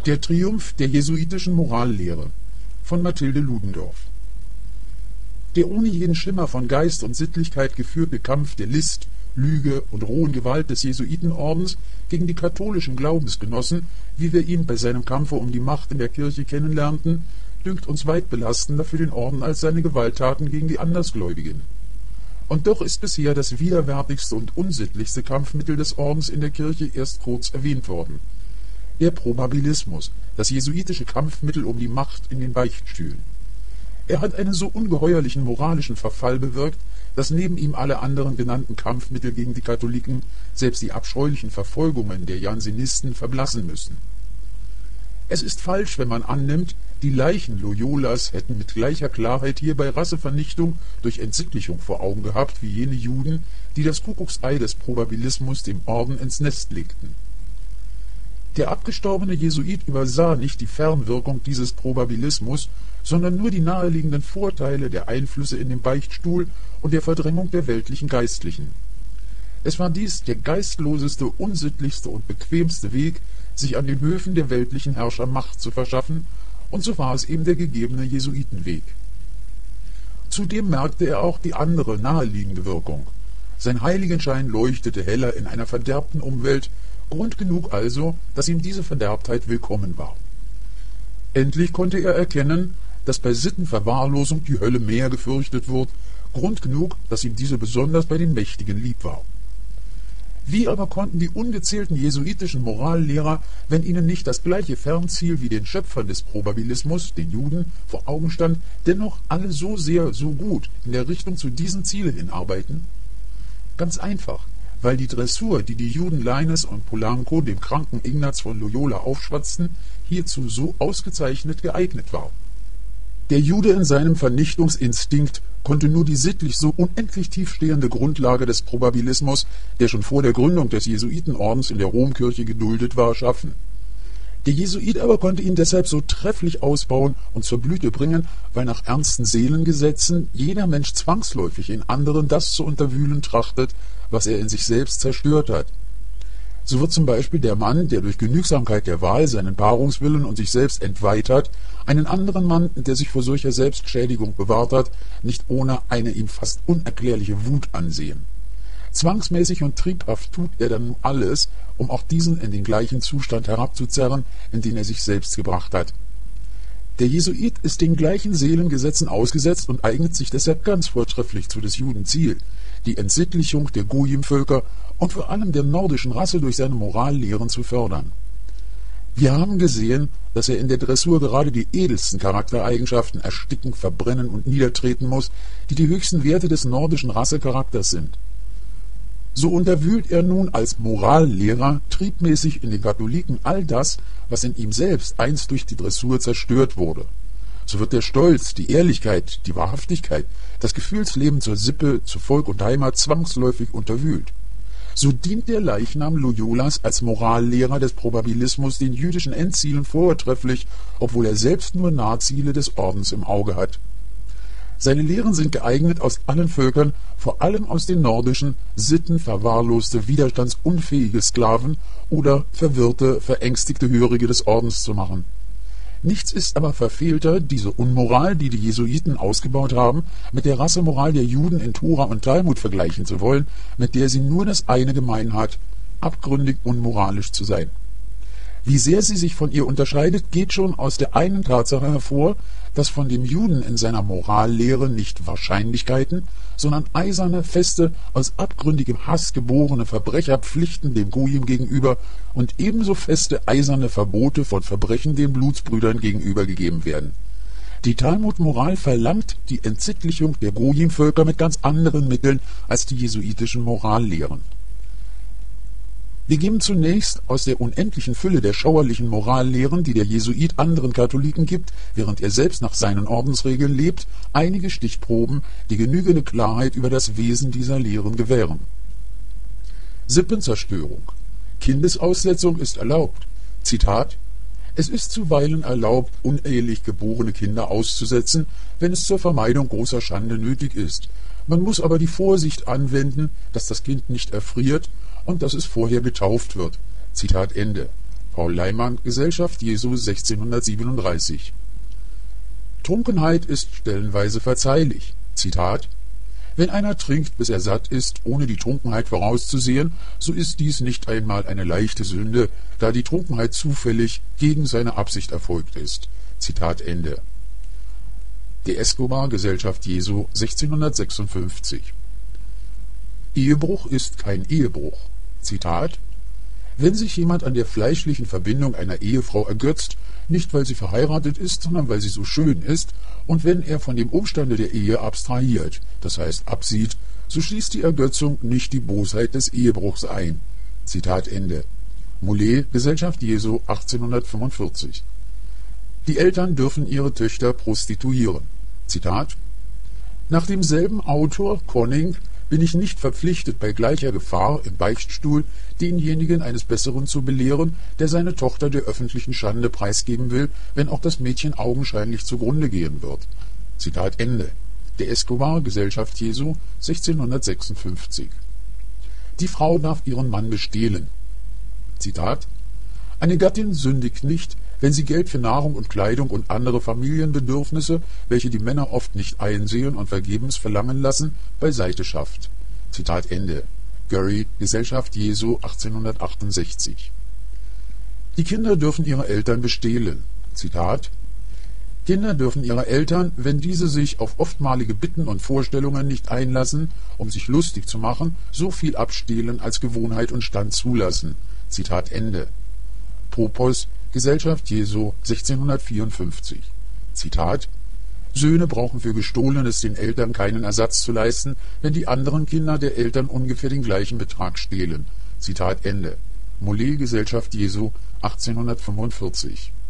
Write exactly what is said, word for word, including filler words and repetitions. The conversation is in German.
Der Triumph der jesuitischen Morallehre von Mathilde Ludendorff. Der ohne jeden Schimmer von Geist und Sittlichkeit geführte Kampf der List, Lüge und rohen Gewalt des Jesuitenordens gegen die katholischen Glaubensgenossen, wie wir ihn bei seinem Kampfe um die Macht in der Kirche kennenlernten, dünkt uns weit belastender für den Orden als seine Gewalttaten gegen die Andersgläubigen. Und doch ist bisher das widerwärtigste und unsittlichste Kampfmittel des Ordens in der Kirche erst kurz erwähnt worden: der Probabilismus, das jesuitische Kampfmittel um die Macht in den Beichtstühlen. Er hat einen so ungeheuerlichen moralischen Verfall bewirkt, dass neben ihm alle anderen genannten Kampfmittel gegen die Katholiken, selbst die abscheulichen Verfolgungen der Jansenisten, verblassen müssen. Es ist falsch, wenn man annimmt, die Leichen Loyolas hätten mit gleicher Klarheit hierbei Rassevernichtung durch Entsittlichung vor Augen gehabt wie jene Juden, die das Kuckucksei des Probabilismus dem Orden ins Nest legten. Der abgestorbene Jesuit übersah nicht die Fernwirkung dieses Probabilismus, sondern nur die naheliegenden Vorteile der Einflüsse in dem Beichtstuhl und der Verdrängung der weltlichen Geistlichen. Es war dies der geistloseste, unsittlichste und bequemste Weg, sich an den Höfen der weltlichen Herrscher Macht zu verschaffen, und so war es eben der gegebene Jesuitenweg. Zudem merkte er auch die andere, naheliegende Wirkung. Sein Heiligenschein leuchtete heller in einer verderbten Umwelt, Grund genug also, dass ihm diese Verderbtheit willkommen war. Endlich konnte er erkennen, dass bei Sittenverwahrlosung die Hölle mehr gefürchtet wird, Grund genug, dass ihm diese besonders bei den Mächtigen lieb war. Wie aber konnten die ungezählten jesuitischen Morallehrer, wenn ihnen nicht das gleiche Fernziel wie den Schöpfern des Probabilismus, den Juden, vor Augen stand, dennoch alle so sehr, so gut in der Richtung zu diesen Zielen hinarbeiten? Ganz einfach, weil die Dressur, die die Juden Leines und Polanco dem kranken Ignaz von Loyola aufschwatzten, hierzu so ausgezeichnet geeignet war. Der Jude in seinem Vernichtungsinstinkt konnte nur die sittlich so unendlich tiefstehende Grundlage des Probabilismus, der schon vor der Gründung des Jesuitenordens in der Romkirche geduldet war, schaffen. Der Jesuit aber konnte ihn deshalb so trefflich ausbauen und zur Blüte bringen, weil nach ernsten Seelengesetzen jeder Mensch zwangsläufig in anderen das zu unterwühlen trachtet, was er in sich selbst zerstört hat. So wird zum Beispiel der Mann, der durch Genügsamkeit der Wahl seinen Paarungswillen und sich selbst entweiht hat, einen anderen Mann, der sich vor solcher Selbstschädigung bewahrt hat, nicht ohne eine ihm fast unerklärliche Wut ansehen. Zwangsmäßig und triebhaft tut er dann alles, um auch diesen in den gleichen Zustand herabzuzerren, in den er sich selbst gebracht hat. Der Jesuit ist den gleichen Seelengesetzen ausgesetzt und eignet sich deshalb ganz vortrefflich zu des Juden Ziel, die Entsittlichung der Gojim-Völker und vor allem der nordischen Rasse durch seine Morallehren zu fördern. Wir haben gesehen, dass er in der Dressur gerade die edelsten Charaktereigenschaften ersticken, verbrennen und niedertreten muss, die die höchsten Werte des nordischen Rassecharakters sind. So unterwühlt er nun als Morallehrer triebmäßig in den Katholiken all das, was in ihm selbst einst durch die Dressur zerstört wurde. So wird der Stolz, die Ehrlichkeit, die Wahrhaftigkeit, das Gefühlsleben zur Sippe, zu Volk und Heimat zwangsläufig unterwühlt. So dient der Leichnam Loyolas als Morallehrer des Probabilismus den jüdischen Endzielen vortrefflich, obwohl er selbst nur Nahziele des Ordens im Auge hat. Seine Lehren sind geeignet, aus allen Völkern, vor allem aus den nordischen, sittenverwahrloste, widerstandsunfähige Sklaven oder verwirrte, verängstigte Hörige des Ordens zu machen. Nichts ist aber verfehlter, diese Unmoral, die die Jesuiten ausgebaut haben, mit der Rassemoral der Juden in Tora und Talmud vergleichen zu wollen, mit der sie nur das eine gemein hat: abgründig unmoralisch zu sein. Wie sehr sie sich von ihr unterscheidet, geht schon aus der einen Tatsache hervor, dass von dem Juden in seiner Morallehre nicht Wahrscheinlichkeiten, sondern eiserne, feste, aus abgründigem Hass geborene Verbrecherpflichten dem Gojim gegenüber und ebenso feste, eiserne Verbote von Verbrechen den Blutsbrüdern gegenüber gegeben werden. Die Talmud-Moral verlangt die Entsittlichung der Gojim-Völker mit ganz anderen Mitteln als die jesuitischen Morallehren. Wir geben zunächst aus der unendlichen Fülle der schauerlichen Morallehren, die der Jesuit anderen Katholiken gibt, während er selbst nach seinen Ordensregeln lebt, einige Stichproben, die genügende Klarheit über das Wesen dieser Lehren gewähren. Sippenzerstörung. Kindesaussetzung ist erlaubt. Zitat: Es ist zuweilen erlaubt, unehelich geborene Kinder auszusetzen, wenn es zur Vermeidung großer Schande nötig ist. Man muss aber die Vorsicht anwenden, dass das Kind nicht erfriert und dass es vorher getauft wird. Zitat Ende. Paul Leimann, Gesellschaft Jesu, sechzehnhundertsiebenunddreißig. Trunkenheit ist stellenweise verzeihlich. Zitat: Wenn einer trinkt, bis er satt ist, ohne die Trunkenheit vorauszusehen, so ist dies nicht einmal eine leichte Sünde, da die Trunkenheit zufällig gegen seine Absicht erfolgt ist. Zitat Ende. De Escobar, Gesellschaft Jesu, sechzehnhundertsechsundfünfzig. Ehebruch ist kein Ehebruch. Zitat: Wenn sich jemand an der fleischlichen Verbindung einer Ehefrau ergötzt, nicht weil sie verheiratet ist, sondern weil sie so schön ist, und wenn er von dem Umstande der Ehe abstrahiert, das heißt absieht, so schließt die Ergötzung nicht die Bosheit des Ehebruchs ein. Zitat Ende. Mollet, Gesellschaft Jesu, achtzehnhundertfünfundvierzig. Die Eltern dürfen ihre Töchter prostituieren. Zitat: Nach demselben Autor, Conning, bin ich nicht verpflichtet, bei gleicher Gefahr im Beichtstuhl denjenigen eines Besseren zu belehren, der seine Tochter der öffentlichen Schande preisgeben will, wenn auch das Mädchen augenscheinlich zugrunde gehen wird. Zitat Ende. De Escobar, Gesellschaft Jesu, sechzehnhundertsechsundfünfzig. Die Frau darf ihren Mann bestehlen. Zitat: Eine Gattin sündigt nicht, wenn sie Geld für Nahrung und Kleidung und andere Familienbedürfnisse, welche die Männer oft nicht einsehen und vergebens verlangen lassen, beiseite schafft. Zitat Ende. Gurry, Gesellschaft Jesu, achtzehnhundertachtundsechzig. Die Kinder dürfen ihre Eltern bestehlen. Zitat: Kinder dürfen ihre Eltern, wenn diese sich auf oftmalige Bitten und Vorstellungen nicht einlassen, um sich lustig zu machen, so viel abstehlen, als Gewohnheit und Stand zulassen. Zitat Ende. Popos, Gesellschaft Jesu, sechzehnhundertvierundfünfzig. Zitat: Söhne brauchen für Gestohlenes den Eltern keinen Ersatz zu leisten, wenn die anderen Kinder der Eltern ungefähr den gleichen Betrag stehlen. Zitat Ende. Mollet, Gesellschaft Jesu, achtzehnhundertfünfundvierzig.